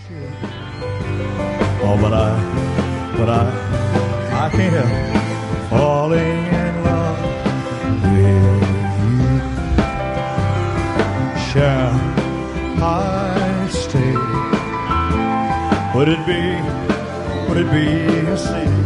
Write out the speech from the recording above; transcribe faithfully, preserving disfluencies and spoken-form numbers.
should. Oh, but I, but I, I can't help falling in love with you. Shall I stay? Would it be, would it be a sin